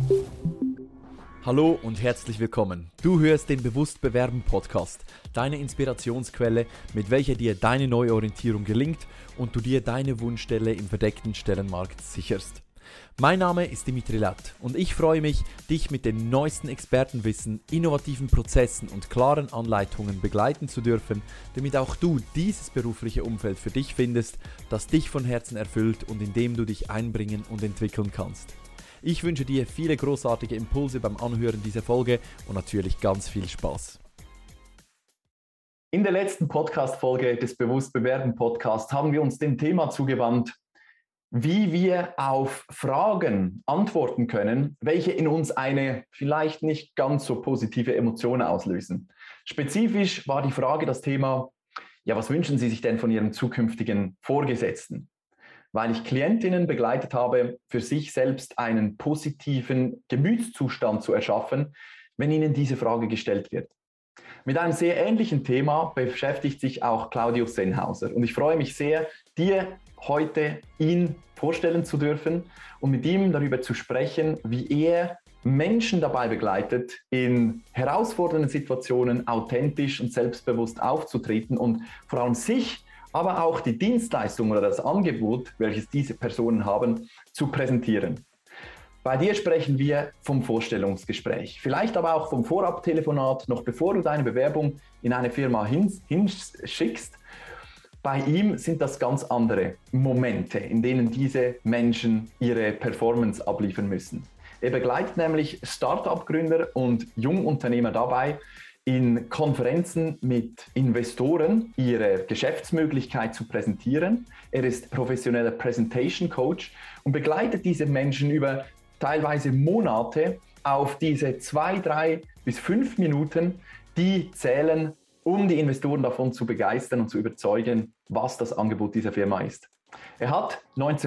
Hallo und herzlich willkommen. Du hörst den Bewusst Bewerben Podcast, deine Inspirationsquelle, mit welcher dir deine Neuorientierung gelingt und du dir deine Wunschstelle im verdeckten Stellenmarkt sicherst. Mein Name ist Dimitri Latt und ich freue mich, dich mit dem neuesten Expertenwissen, innovativen Prozessen und klaren Anleitungen begleiten zu dürfen, damit auch du dieses berufliche Umfeld für dich findest, das dich von Herzen erfüllt und in dem du dich einbringen und entwickeln kannst. Ich wünsche dir viele großartige Impulse beim Anhören dieser Folge und natürlich ganz viel Spaß. In der letzten Podcast-Folge des Bewusst Bewerben Podcasts haben wir uns dem Thema zugewandt, wie wir auf Fragen antworten können, welche in uns eine vielleicht nicht ganz so positive Emotion auslösen. Spezifisch war die Frage das Thema, was wünschen Sie sich denn von Ihrem zukünftigen Vorgesetzten? Weil ich Klientinnen begleitet habe, für sich selbst einen positiven Gemütszustand zu erschaffen, wenn ihnen diese Frage gestellt wird. Mit einem sehr ähnlichen Thema beschäftigt sich auch Claudio Sennhauser und ich freue mich sehr, dir heute ihn vorstellen zu dürfen und mit ihm darüber zu sprechen, wie er Menschen dabei begleitet, in herausfordernden Situationen authentisch und selbstbewusst aufzutreten und vor allem sich, aber auch die Dienstleistung oder das Angebot, welches diese Personen haben, zu präsentieren. Bei dir sprechen wir vom Vorstellungsgespräch, vielleicht aber auch vom Vorabtelefonat, noch bevor du deine Bewerbung in eine Firma hinschickst. Bei ihm sind das ganz andere Momente, in denen diese Menschen ihre Performance abliefern müssen. Er begleitet nämlich Start-up-Gründer und Jungunternehmer dabei, in Konferenzen mit Investoren ihre Geschäftsmöglichkeit zu präsentieren. Er ist professioneller Presentation Coach und begleitet diese Menschen über teilweise Monate auf diese 2, 3 bis 5 Minuten, die zählen, um die Investoren davon zu begeistern und zu überzeugen, was das Angebot dieser Firma ist. Er hat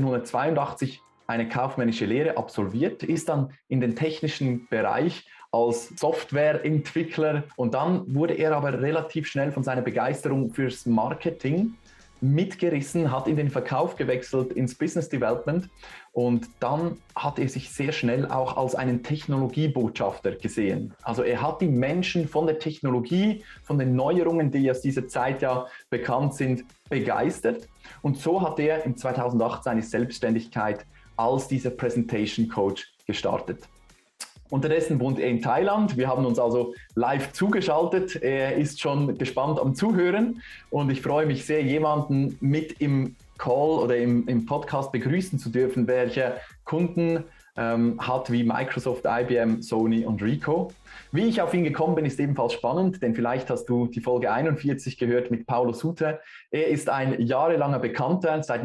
1982 eine kaufmännische Lehre absolviert, ist dann in den technischen Bereich als Softwareentwickler und dann wurde er aber relativ schnell von seiner Begeisterung fürs Marketing mitgerissen, hat in den Verkauf gewechselt, ins Business Development und dann hat er sich sehr schnell auch als einen Technologiebotschafter gesehen. Also er hat die Menschen von der Technologie, von den Neuerungen, die aus dieser Zeit ja bekannt sind, begeistert und so hat er im 2008 seine Selbstständigkeit als dieser Presentation Coach gestartet. Unterdessen wohnt er in Thailand. Wir haben uns also live zugeschaltet. Er ist schon gespannt am Zuhören und ich freue mich sehr, jemanden mit im Call oder im Podcast begrüßen zu dürfen, welcher Kunden hat wie Microsoft, IBM, Sony und Ricoh. Wie ich auf ihn gekommen bin, ist ebenfalls spannend, denn vielleicht hast du die Folge 41 gehört mit Paulo Suter. Er ist ein jahrelanger Bekannter. Seit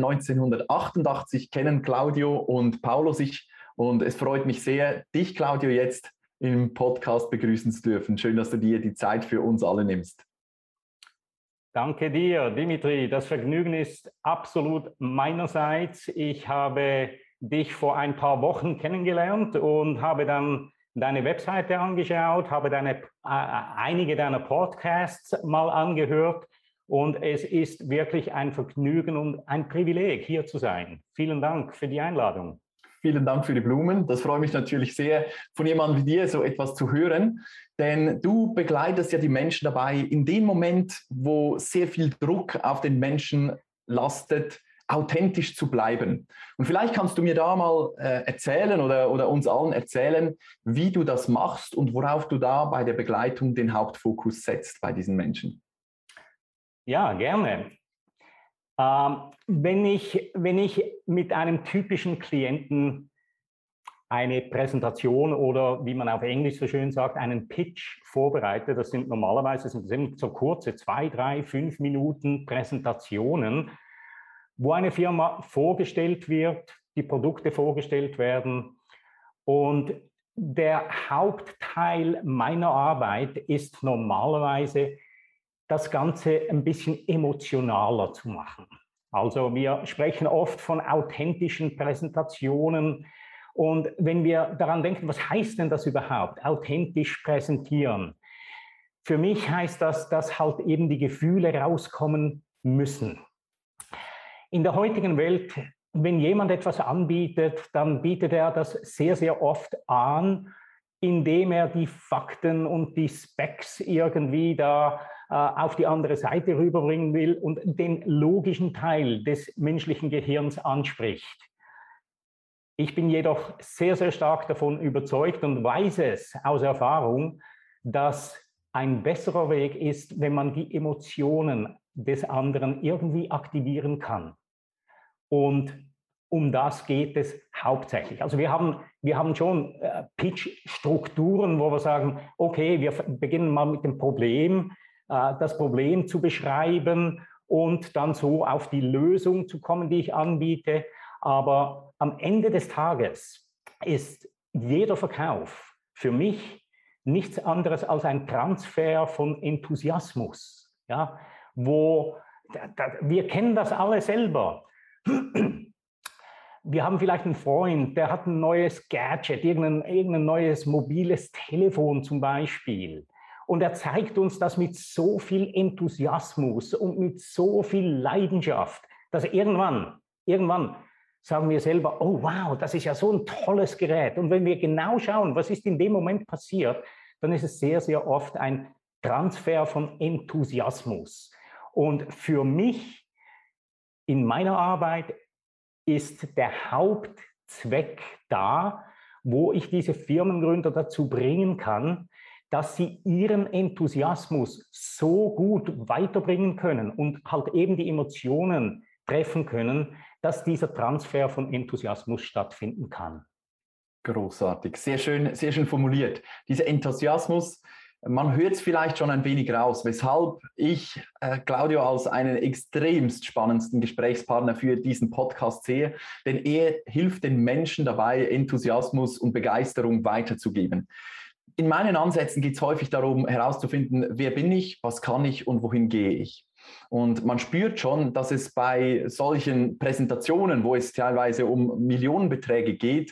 1988 kennen Claudio und Paulo sich. Und es freut mich sehr, dich, Claudio, jetzt im Podcast begrüßen zu dürfen. Schön, dass du dir die Zeit für uns alle nimmst. Danke dir, Dimitri. Das Vergnügen ist absolut meinerseits. Ich habe dich vor ein paar Wochen kennengelernt und habe dann deine Webseite angeschaut, habe einige deiner Podcasts mal angehört. Und es ist wirklich ein Vergnügen und ein Privileg, hier zu sein. Vielen Dank für die Einladung. Vielen Dank für die Blumen. Das freut mich natürlich sehr, von jemandem wie dir so etwas zu hören. Denn du begleitest ja die Menschen dabei, in dem Moment, wo sehr viel Druck auf den Menschen lastet, authentisch zu bleiben. Und vielleicht kannst du mir da mal erzählen oder uns allen erzählen, wie du das machst und worauf du da bei der Begleitung den Hauptfokus setzt bei diesen Menschen. Ja, gerne. Wenn ich mit einem typischen Klienten eine Präsentation oder, wie man auf Englisch so schön sagt, einen Pitch vorbereite, das sind normalerweise so kurze 2, 3, 5 Minuten Präsentationen, wo eine Firma vorgestellt wird, die Produkte vorgestellt werden und der Hauptteil meiner Arbeit ist normalerweise, das Ganze ein bisschen emotionaler zu machen. Also wir sprechen oft von authentischen Präsentationen und wenn wir daran denken, was heißt denn das überhaupt, authentisch präsentieren? Für mich heißt das, dass halt eben die Gefühle rauskommen müssen. In der heutigen Welt wenn jemand etwas anbietet, dann bietet er das sehr, sehr oft an, indem er die Fakten und die Specs irgendwie da auf die andere Seite rüberbringen will und den logischen Teil des menschlichen Gehirns anspricht. Ich bin jedoch sehr, sehr stark davon überzeugt und weiß es aus Erfahrung, dass ein besserer Weg ist, wenn man die Emotionen des anderen irgendwie aktivieren kann. Und um das geht es hauptsächlich. Also wir haben schon Pitch-Strukturen, wo wir sagen, okay, wir beginnen mal mit dem Problem, das Problem zu beschreiben und dann so auf die Lösung zu kommen, die ich anbiete. Aber am Ende des Tages ist jeder Verkauf für mich nichts anderes als ein Transfer von Enthusiasmus. Ja, wir kennen das alle selber. Wir haben vielleicht einen Freund, der hat ein neues Gadget, irgendein neues mobiles Telefon zum Beispiel. Und er zeigt uns das mit so viel Enthusiasmus und mit so viel Leidenschaft, dass irgendwann sagen wir selber, oh wow, das ist ja so ein tolles Gerät. Und wenn wir genau schauen, was ist in dem Moment passiert, dann ist es sehr, sehr oft ein Transfer von Enthusiasmus. Und für mich in meiner Arbeit ist der Hauptzweck da, wo ich diese Firmengründer dazu bringen kann, dass sie ihren Enthusiasmus so gut weiterbringen können und halt eben die Emotionen treffen können, dass dieser Transfer von Enthusiasmus stattfinden kann. Großartig, sehr schön formuliert. Dieser Enthusiasmus, man hört es vielleicht schon ein wenig raus, weshalb ich Claudio als einen extremst spannendsten Gesprächspartner für diesen Podcast sehe, denn er hilft den Menschen dabei, Enthusiasmus und Begeisterung weiterzugeben. In meinen Ansätzen geht es häufig darum, herauszufinden, wer bin ich, was kann ich und wohin gehe ich. Und man spürt schon, dass es bei solchen Präsentationen, wo es teilweise um Millionenbeträge geht,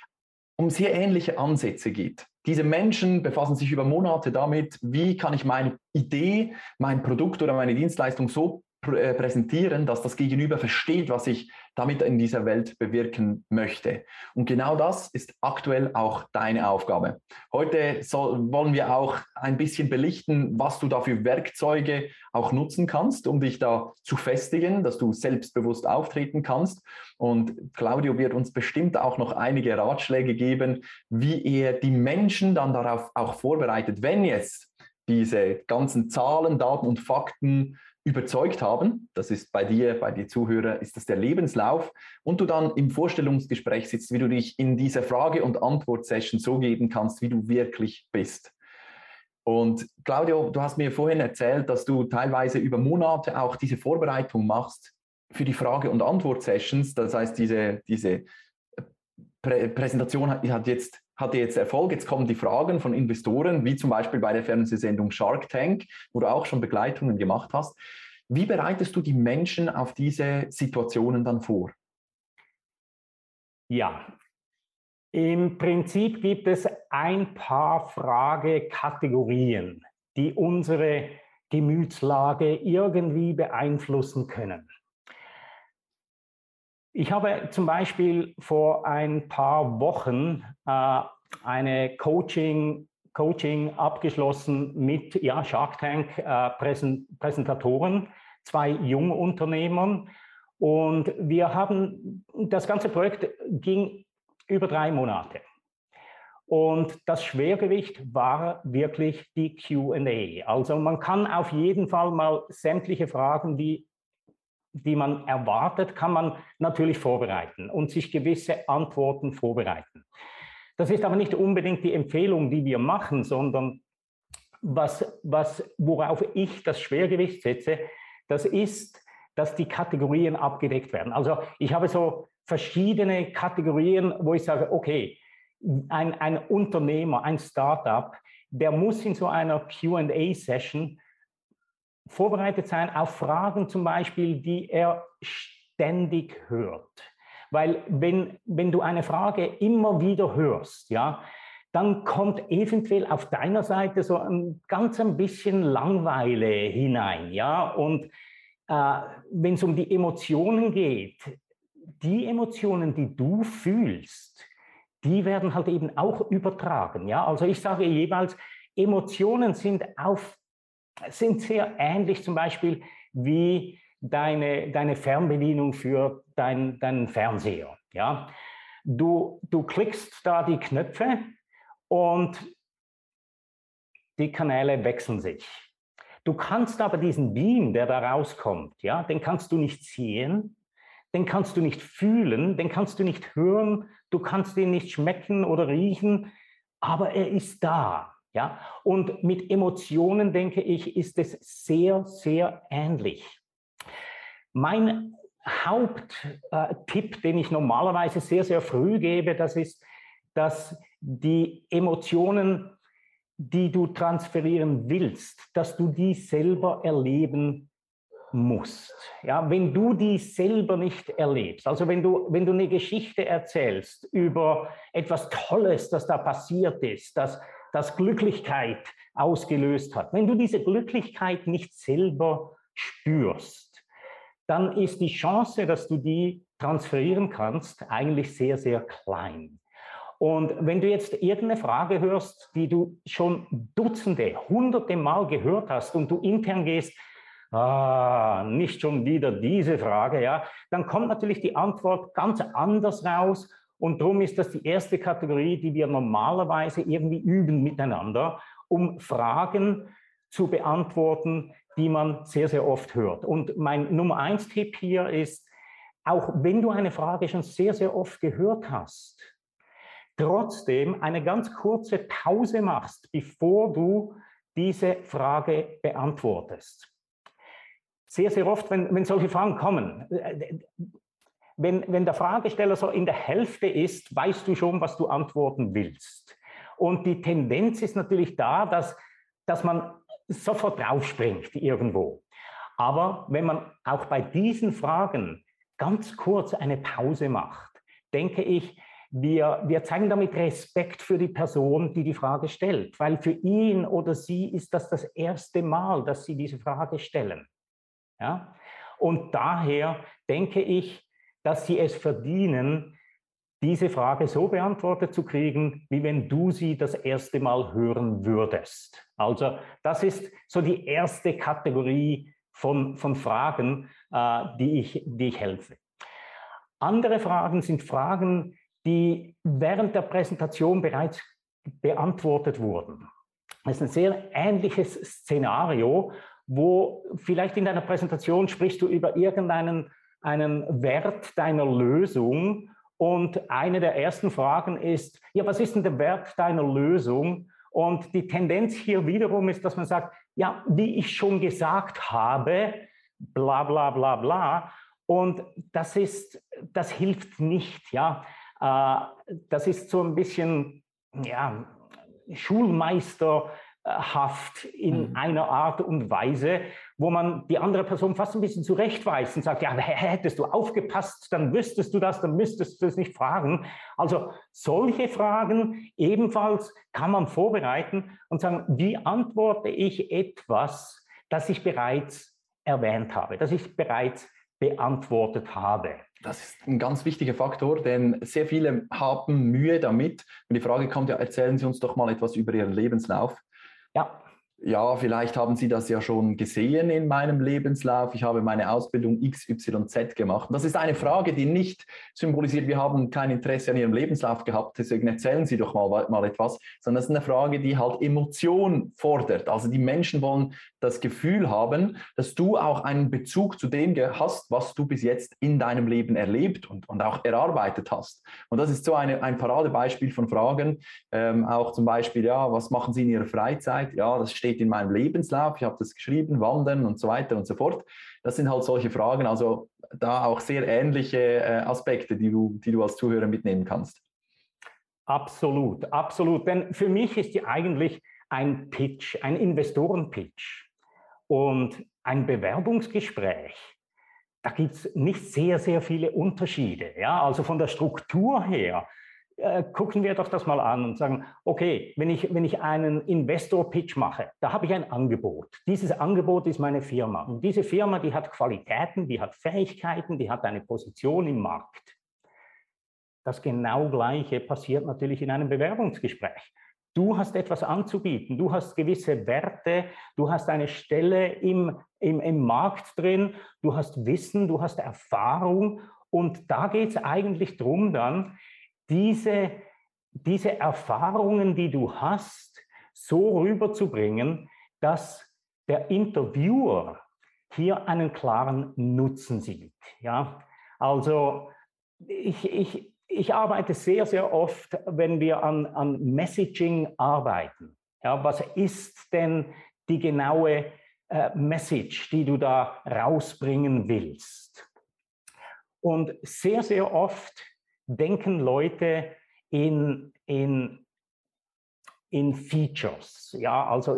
um sehr ähnliche Ansätze geht. Diese Menschen befassen sich über Monate damit, wie kann ich meine Idee, mein Produkt oder meine Dienstleistung so präsentieren, dass das Gegenüber versteht, was ich damit in dieser Welt bewirken möchte. Und genau das ist aktuell auch deine Aufgabe. Heute wollen wir auch ein bisschen belichten, was du da für Werkzeuge auch nutzen kannst, um dich da zu festigen, dass du selbstbewusst auftreten kannst. Und Claudio wird uns bestimmt auch noch einige Ratschläge geben, wie er die Menschen dann darauf auch vorbereitet, wenn jetzt diese ganzen Zahlen, Daten und Fakten überzeugt haben, das ist bei dir Zuhörer, ist das der Lebenslauf, und du dann im Vorstellungsgespräch sitzt, wie du dich in dieser Frage- und Antwort-Session so geben kannst, wie du wirklich bist. Und Claudio, du hast mir vorhin erzählt, dass du teilweise über Monate auch diese Vorbereitung machst für die Frage- und Antwort-Sessions. Das heißt, diese Präsentation hatte jetzt Erfolg. Jetzt kommen die Fragen von Investoren, wie zum Beispiel bei der Fernsehsendung Shark Tank, wo du auch schon Begleitungen gemacht hast. Wie bereitest du die Menschen auf diese Situationen dann vor? Ja, im Prinzip gibt es ein paar Fragekategorien, die unsere Gemütslage irgendwie beeinflussen können. Ich habe zum Beispiel vor ein paar Wochen eine Coaching abgeschlossen mit Shark Tank Präsentatoren, 2 Jungunternehmern, und das ganze Projekt ging über 3 Monate. Und das Schwergewicht war wirklich die Q&A. Also man kann auf jeden Fall mal sämtliche Fragen, die man erwartet, kann man natürlich vorbereiten und sich gewisse Antworten vorbereiten. Das ist aber nicht unbedingt die Empfehlung, die wir machen, sondern worauf ich das Schwergewicht setze, das ist, dass die Kategorien abgedeckt werden. Also ich habe so verschiedene Kategorien, wo ich sage, okay, ein Unternehmer, ein Startup, der muss in so einer Q&A-Session vorbereitet sein auf Fragen zum Beispiel, die er ständig hört. Weil wenn du eine Frage immer wieder hörst, ja, dann kommt eventuell auf deiner Seite so ein bisschen Langeweile hinein. Ja? Und wenn es um die Emotionen geht, die Emotionen, die du fühlst, die werden halt eben auch übertragen. Ja? Also ich sage jeweils, Emotionen sind sehr ähnlich zum Beispiel wie deine Fernbedienung für deinen Fernseher. Ja? Du klickst da die Knöpfe und die Kanäle wechseln sich. Du kannst aber diesen Beam, der da rauskommt, ja, den kannst du nicht sehen, den kannst du nicht fühlen, den kannst du nicht hören, du kannst ihn nicht schmecken oder riechen, aber er ist da. Ja? Und mit Emotionen, denke ich, ist es sehr, sehr ähnlich. Mein Haupttipp, den ich normalerweise sehr, sehr früh gebe, das ist, dass die Emotionen, die du transferieren willst, dass du die selber erleben musst. Ja, wenn du die selber nicht erlebst, also wenn du eine Geschichte erzählst über etwas Tolles, das da passiert ist, das Glücklichkeit ausgelöst hat, wenn du diese Glücklichkeit nicht selber spürst, dann ist die Chance, dass du die transferieren kannst, eigentlich sehr, sehr klein. Und wenn du jetzt irgendeine Frage hörst, die du schon Dutzende, Hunderte Mal gehört hast und du intern gehst, nicht schon wieder diese Frage, ja, dann kommt natürlich die Antwort ganz anders raus. Und darum ist das die erste Kategorie, die wir normalerweise irgendwie üben miteinander, um Fragen zu beantworten, die man sehr, sehr oft hört. Und mein Nummer 1 Tipp hier ist, auch wenn du eine Frage schon sehr, sehr oft gehört hast, trotzdem eine ganz kurze Pause machst, bevor du diese Frage beantwortest. Sehr, sehr oft, wenn solche Fragen kommen, wenn der Fragesteller so in der Hälfte ist, weißt du schon, was du antworten willst. Und die Tendenz ist natürlich da, dass man sofort draufspringt irgendwo. Aber wenn man auch bei diesen Fragen ganz kurz eine Pause macht, denke ich, wir zeigen damit Respekt für die Person, die die Frage stellt, weil für ihn oder sie ist das erste Mal, dass sie diese Frage stellen. Ja? Und daher denke ich, dass sie es verdienen, diese Frage so beantwortet zu kriegen, wie wenn du sie das erste Mal hören würdest. Also das ist so die erste Kategorie von Fragen, die ich helfe. Andere Fragen sind Fragen, die während der Präsentation bereits beantwortet wurden. Das ist ein sehr ähnliches Szenario, wo vielleicht in deiner Präsentation sprichst du über irgendeinen Wert deiner Lösung und eine der ersten Fragen ist, ja, was ist denn der Wert deiner Lösung? Und die Tendenz hier wiederum ist, dass man sagt, ja, wie ich schon gesagt habe, bla bla bla bla. Und das hilft nicht, ja. Das ist so ein bisschen, ja, schulmeisterhaft in einer Art und Weise, wo man die andere Person fast ein bisschen zurechtweist und sagt, ja, hättest du aufgepasst, dann wüsstest du das, dann müsstest du es nicht fragen. Also solche Fragen ebenfalls kann man vorbereiten und sagen, wie antworte ich etwas, das ich bereits erwähnt habe, das ich bereits beantwortet habe. Das ist ein ganz wichtiger Faktor, denn sehr viele haben Mühe damit. Wenn die Frage kommt, ja, erzählen Sie uns doch mal etwas über Ihren Lebenslauf. Ja. Ja, vielleicht haben Sie das ja schon gesehen in meinem Lebenslauf. Ich habe meine Ausbildung XYZ gemacht. Und das ist eine Frage, die nicht symbolisiert, wir haben kein Interesse an Ihrem Lebenslauf gehabt, deswegen erzählen Sie doch mal etwas, sondern das ist eine Frage, die halt Emotion fordert. Also die Menschen wollen das Gefühl haben, dass du auch einen Bezug zu dem hast, was du bis jetzt in deinem Leben erlebt und auch erarbeitet hast. Und das ist so ein Paradebeispiel von Fragen. Auch zum Beispiel, ja, was machen Sie in Ihrer Freizeit? Ja, das steht in meinem Lebenslauf, ich habe das geschrieben, Wandern und so weiter und so fort. Das sind halt solche Fragen, also da auch sehr ähnliche Aspekte, die du als Zuhörer mitnehmen kannst. Absolut, absolut. Denn für mich ist ja eigentlich ein Pitch, ein Investorenpitch und ein Bewerbungsgespräch. Da gibt es nicht sehr, sehr viele Unterschiede. Ja? Also von der Struktur her gucken wir doch das mal an und sagen, okay, wenn ich einen Investor-Pitch mache, da habe ich ein Angebot. Dieses Angebot ist meine Firma. Und diese Firma, die hat Qualitäten, die hat Fähigkeiten, die hat eine Position im Markt. Das genau Gleiche passiert natürlich in einem Bewerbungsgespräch. Du hast etwas anzubieten, du hast gewisse Werte, du hast eine Stelle im Markt drin, du hast Wissen, du hast Erfahrung und da geht es eigentlich darum dann, diese Erfahrungen, die du hast, so rüberzubringen, dass der Interviewer hier einen klaren Nutzen sieht. Ja? Also ich arbeite sehr, sehr oft, wenn wir an Messaging arbeiten. Ja, was ist denn die genaue Message, die du da rausbringen willst? Und sehr, sehr oft denken Leute in Features, ja, also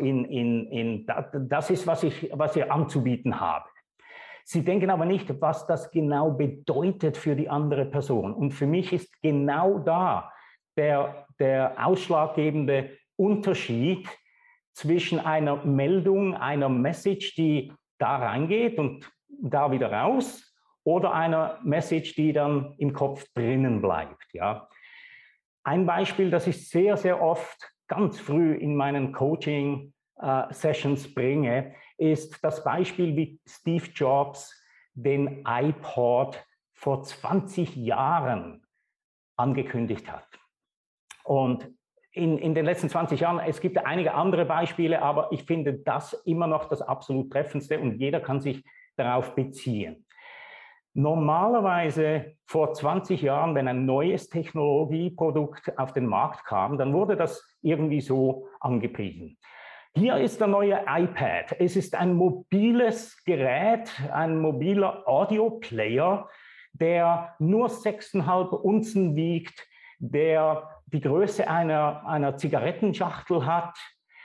das ist, was ich anzubieten habe. Sie denken aber nicht, was das genau bedeutet für die andere Person. Und für mich ist genau da der ausschlaggebende Unterschied zwischen einer Meldung, einer Message, die da reingeht und da wieder raus, oder einer Message, die dann im Kopf drinnen bleibt. Ja. Ein Beispiel, das ich sehr, sehr oft ganz früh in meinen Coaching-Sessions bringe, ist das Beispiel, wie Steve Jobs den iPod vor 20 Jahren angekündigt hat. Und in den letzten 20 Jahren, es gibt einige andere Beispiele, aber ich finde das immer noch das absolut treffendste und jeder kann sich darauf beziehen. Normalerweise vor 20 Jahren, wenn ein neues Technologieprodukt auf den Markt kam, dann wurde das irgendwie so angepriesen. Hier ist der neue iPad. Es ist ein mobiles Gerät, ein mobiler Audio-Player, der nur 6,5 Unzen wiegt, der die Größe einer Zigarettenschachtel hat,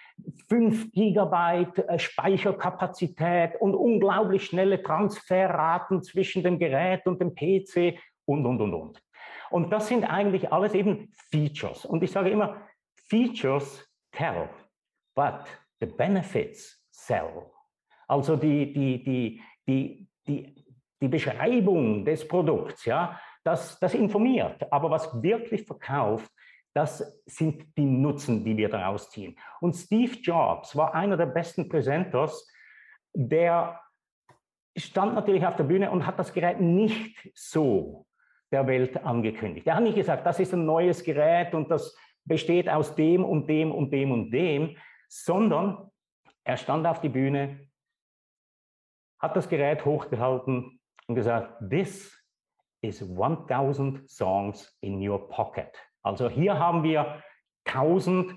5 Gigabyte Speicherkapazität und unglaublich schnelle Transferraten zwischen dem Gerät und dem PC und. Und das sind eigentlich alles eben Features. Und ich sage immer, Features tell, but the benefits sell. Also die Beschreibung des Produkts, ja, das informiert. Aber was wirklich verkauft, das sind die Nutzen, die wir daraus ziehen. Und Steve Jobs war einer der besten Presenters, der stand natürlich auf der Bühne und hat das Gerät nicht so der Welt angekündigt. Er hat nicht gesagt, das ist ein neues Gerät und das besteht aus dem und dem und dem und dem, sondern er stand auf die Bühne, hat das Gerät hochgehalten und gesagt, this is 1000 songs in your pocket. Also hier haben wir 1000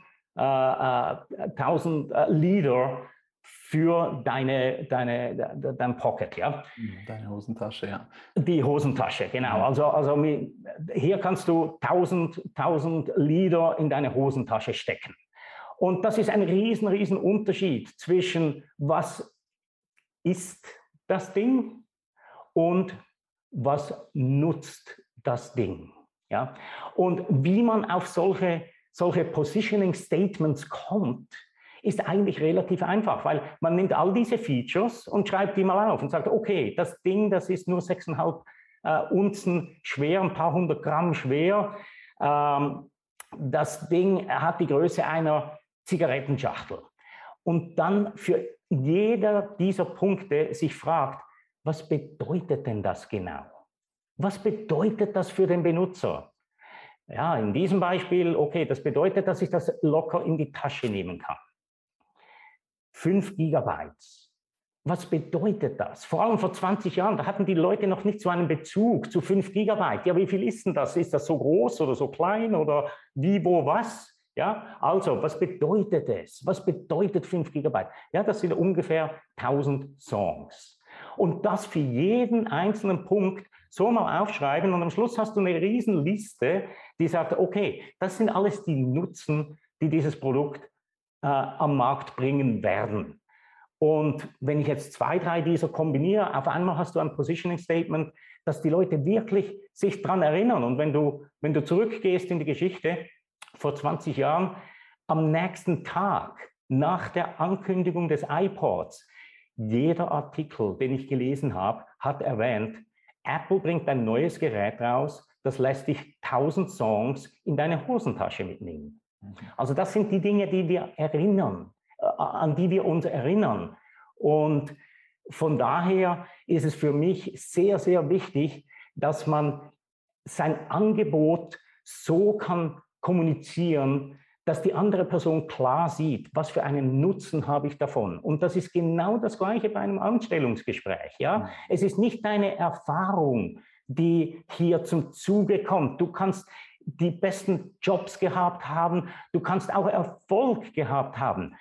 Lieder für dein Pocket, ja. Deine Hosentasche, ja. Die Hosentasche, genau. Also hier kannst du 1000 Lieder in deine Hosentasche stecken. Und das ist ein riesen Unterschied zwischen was ist das Ding und was nutzt das Ding. Ja? Und wie man auf solche Positioning Statements kommt, ist eigentlich relativ einfach, weil man nimmt all diese Features und schreibt die mal auf und sagt, okay, das Ding, das ist nur 6,5 Unzen schwer, ein paar 100 Gramm schwer. Das Ding hat die Größe einer Zigarettenschachtel. Und dann für jeder dieser Punkte sich fragt, was bedeutet denn das genau? Was bedeutet das für den Benutzer? Ja, in diesem Beispiel, okay, das bedeutet, dass ich das locker in die Tasche nehmen kann. 5 Gigabytes. Was bedeutet das? Vor allem vor 20 Jahren, da hatten die Leute noch nicht so einen Bezug zu 5 Gigabyte. Ja, wie viel ist denn das? Ist das so groß oder so klein oder wie, wo, was? Ja, also, was bedeutet es? Was bedeutet 5 Gigabyte? Ja, das sind ungefähr 1000 Songs. Und das für jeden einzelnen Punkt so mal aufschreiben und am Schluss hast du eine riesen Liste, die sagt, okay, das sind alles die Nutzen, die dieses Produkt am Markt bringen werden. Und wenn ich jetzt 2, 3 dieser kombiniere, auf einmal hast du ein Positioning Statement, dass die Leute wirklich sich daran erinnern. Und wenn du zurückgehst in die Geschichte, vor 20 Jahren, am nächsten Tag nach der Ankündigung des iPods, jeder Artikel, den ich gelesen habe, hat erwähnt, Apple bringt ein neues Gerät raus, das lässt dich 1000 Songs in deine Hosentasche mitnehmen. Also das sind die Dinge, die wir erinnern, an die wir uns erinnern. Und von daher ist es für mich sehr, sehr wichtig, dass man sein Angebot so kann kommunizieren, dass die andere Person klar sieht, was für einen Nutzen habe ich davon. Und das ist genau das Gleiche bei einem Anstellungsgespräch. Ja? Es ist nicht deine Erfahrung, die hier zum Zuge kommt. Du kannst die besten Jobs gehabt haben, du kannst auch Erfolg gehabt haben.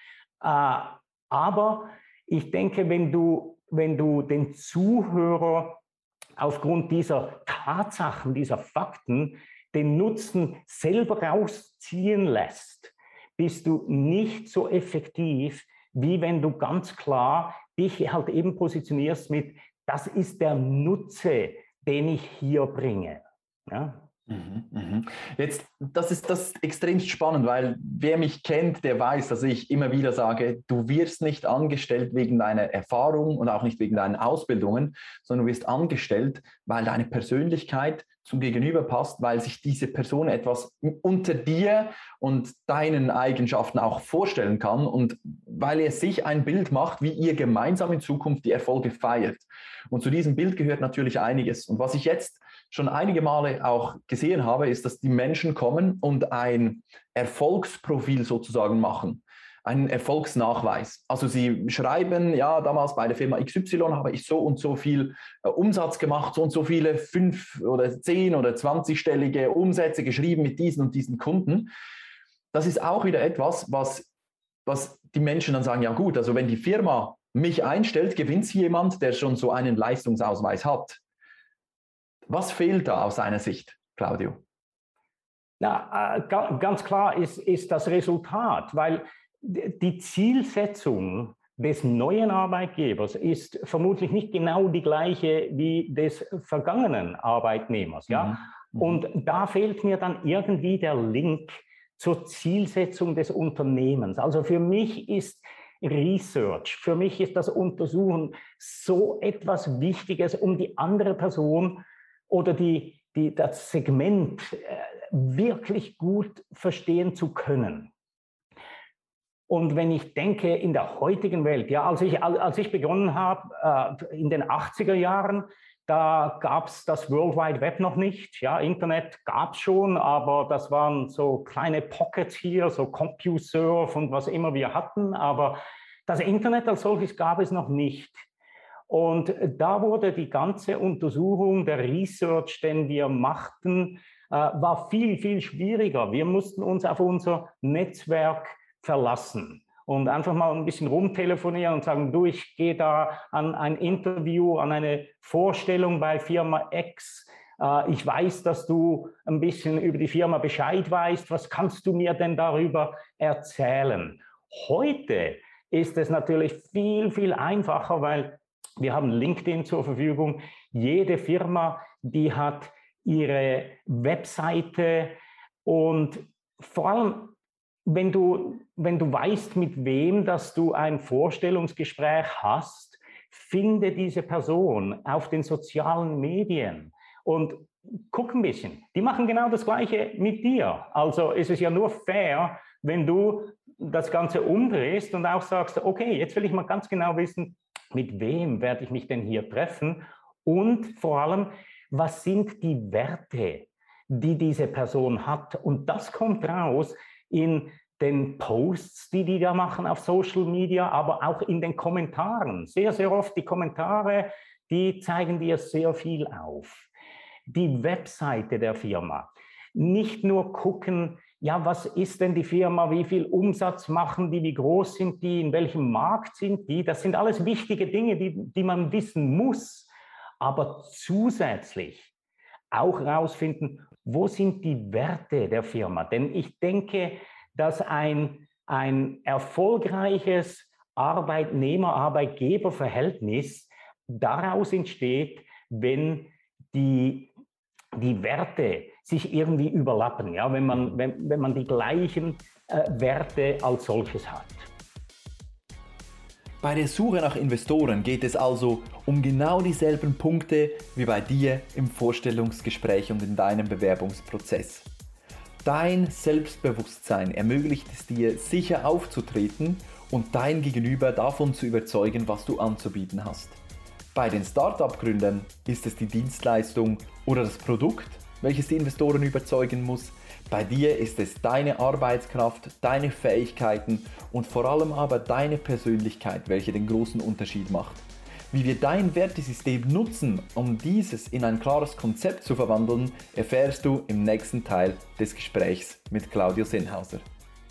Aber ich denke, wenn du den Zuhörer aufgrund dieser Tatsachen, dieser Fakten, den Nutzen selber rausziehen lässt, bist du nicht so effektiv, wie wenn du ganz klar dich halt eben positionierst mit, das ist der Nutze, den ich hier bringe. Ja? Jetzt, das ist extrem spannend, weil wer mich kennt, der weiß, dass ich immer wieder sage, du wirst nicht angestellt wegen deiner Erfahrung und auch nicht wegen deinen Ausbildungen, sondern du wirst angestellt, weil deine Persönlichkeit zum Gegenüber passt, weil sich diese Person etwas unter dir und deinen Eigenschaften auch vorstellen kann und weil er sich ein Bild macht, wie ihr gemeinsam in Zukunft die Erfolge feiert. Und zu diesem Bild gehört natürlich einiges. Und was ich jetzt schon einige Male auch gesehen habe, ist, dass die Menschen kommen und ein Erfolgsprofil sozusagen machen, einen Erfolgsnachweis. Also sie schreiben, ja, damals bei der Firma XY habe ich so und so viel Umsatz gemacht, so und so viele 5 oder 10 oder 20-stellige Umsätze geschrieben mit diesen und diesen Kunden. Das ist auch wieder etwas, was die Menschen dann sagen, ja gut, also wenn die Firma mich einstellt, gewinnt sie jemand, der schon so einen Leistungsausweis hat. Was fehlt da aus seiner Sicht, Claudio? Na, ganz klar ist das Resultat, weil die Zielsetzung des neuen Arbeitgebers ist vermutlich nicht genau die gleiche wie des vergangenen Arbeitnehmers. Ja? Und da fehlt mir dann irgendwie der Link zur Zielsetzung des Unternehmens. Also für mich ist Research, für mich ist das Untersuchen so etwas Wichtiges, um die andere Person oder das Segment wirklich gut verstehen zu können. Und wenn ich denke, in der heutigen Welt, ja, als ich begonnen habe, in den 80er Jahren, da gab es das World Wide Web noch nicht. Ja, Internet gab es schon, aber das waren so kleine Pockets hier, so CompuServe und was immer wir hatten. Aber das Internet als solches gab es noch nicht. Und da wurde die ganze Untersuchung, der Research, den wir machten, war viel, viel schwieriger. Wir mussten uns auf unser Netzwerk verlassen und einfach mal ein bisschen rumtelefonieren und sagen, du, ich gehe da an ein Interview, an eine Vorstellung bei Firma X. Ich weiß, dass du ein bisschen über die Firma Bescheid weißt. Was kannst du mir denn darüber erzählen? Heute ist es natürlich viel, viel einfacher, weil wir haben LinkedIn zur Verfügung. Jede Firma, die hat ihre Webseite und vor allem, wenn du weißt, mit wem, dass du ein Vorstellungsgespräch hast, finde diese Person auf den sozialen Medien und guck ein bisschen. Die machen genau das Gleiche mit dir. Also ist es ja nur fair, wenn du das Ganze umdrehst und auch sagst, okay, jetzt will ich mal ganz genau wissen, mit wem werde ich mich denn hier treffen und vor allem, was sind die Werte, die diese Person hat? Und das kommt raus in den Posts, die da machen auf Social Media, aber auch in den Kommentaren. Sehr, sehr oft die Kommentare, die zeigen dir sehr viel auf. Die Webseite der Firma. Nicht nur gucken, ja, was ist denn die Firma, wie viel Umsatz machen die, wie groß sind die, in welchem Markt sind die. Das sind alles wichtige Dinge, die man wissen muss. Aber zusätzlich auch herausfinden, wo sind die Werte der Firma. Denn ich denke, dass ein erfolgreiches Arbeitnehmer-Arbeitgeber-Verhältnis daraus entsteht, wenn die Werte sich irgendwie überlappen, ja, wenn man die gleichen Werte als solches hat. Bei der Suche nach Investoren geht es also um genau dieselben Punkte wie bei dir im Vorstellungsgespräch und in deinem Bewerbungsprozess. Dein Selbstbewusstsein ermöglicht es dir, sicher aufzutreten und dein Gegenüber davon zu überzeugen, was du anzubieten hast. Bei den Startup-Gründern ist es die Dienstleistung oder das Produkt, welches die Investoren überzeugen muss. Bei dir ist es deine Arbeitskraft, deine Fähigkeiten und vor allem aber deine Persönlichkeit, welche den großen Unterschied macht. Wie wir dein Wertesystem nutzen, um dieses in ein klares Konzept zu verwandeln, erfährst du im nächsten Teil des Gesprächs mit Claudio Sennhauser.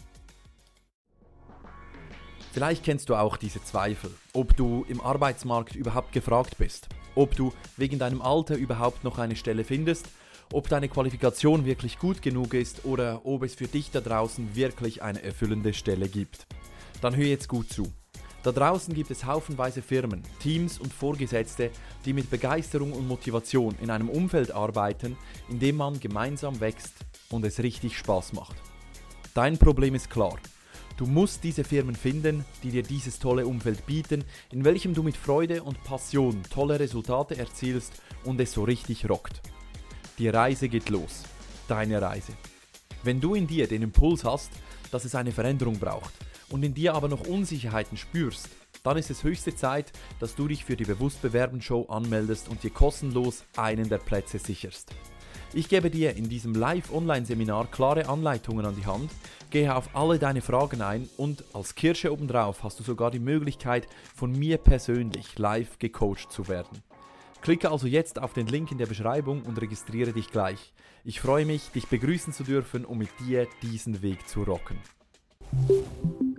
Vielleicht kennst du auch diese Zweifel, ob du im Arbeitsmarkt überhaupt gefragt bist, ob du wegen deinem Alter überhaupt noch eine Stelle findest, ob deine Qualifikation wirklich gut genug ist oder ob es für dich da draußen wirklich eine erfüllende Stelle gibt. Dann hör jetzt gut zu. Da draußen gibt es haufenweise Firmen, Teams und Vorgesetzte, die mit Begeisterung und Motivation in einem Umfeld arbeiten, in dem man gemeinsam wächst und es richtig Spaß macht. Dein Problem ist klar. Du musst diese Firmen finden, die dir dieses tolle Umfeld bieten, in welchem du mit Freude und Passion tolle Resultate erzielst und es so richtig rockt. Die Reise geht los. Deine Reise. Wenn du in dir den Impuls hast, dass es eine Veränderung braucht und in dir aber noch Unsicherheiten spürst, dann ist es höchste Zeit, dass du dich für die Bewusst bewerben Show anmeldest und dir kostenlos einen der Plätze sicherst. Ich gebe dir in diesem Live-Online-Seminar klare Anleitungen an die Hand, gehe auf alle deine Fragen ein und als Kirsche obendrauf hast du sogar die Möglichkeit, von mir persönlich live gecoacht zu werden. Klicke also jetzt auf den Link in der Beschreibung und registriere dich gleich. Ich freue mich, dich begrüßen zu dürfen, um mit dir diesen Weg zu rocken.